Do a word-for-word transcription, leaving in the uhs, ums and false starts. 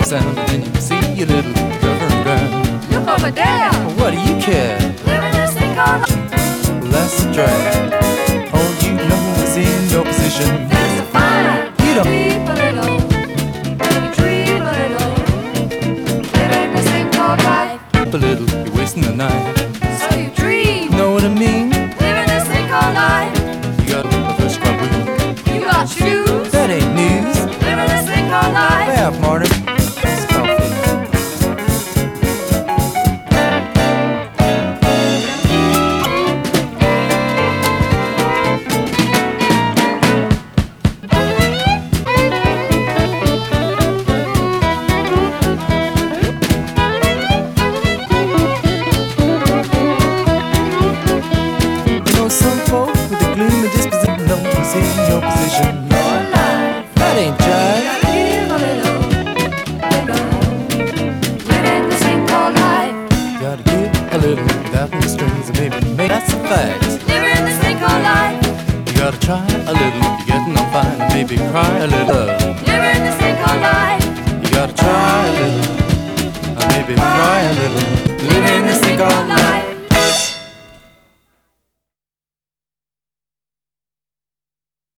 sound, and then you see a little government ground. Look over there. What do you care? Living this thing called life. Well, that's a drag. All you know is in your position. There's a fire. You don't Sleep a little. You dream a little. Living this thing called life. sleep a little, you're wasting the night. So you dream. Know what I mean? Living this thing called life. You got a first club wheel. You got shoes. That ain't news. Living this thing called life. Laugh, Marty. It's coffee. You know some folk with a gloomy disposition don't see your position. Your life. That ain't jive. Gotta live a little. Live a little. Living this thing called life. Gotta give a little without no strings and maybe make that's a fact. Living this thing called life. You gotta try a little, you're getting on fine, and maybe cry a little. Living this thing called life. You gotta try a little, or maybe cry a little. Living this thing called life.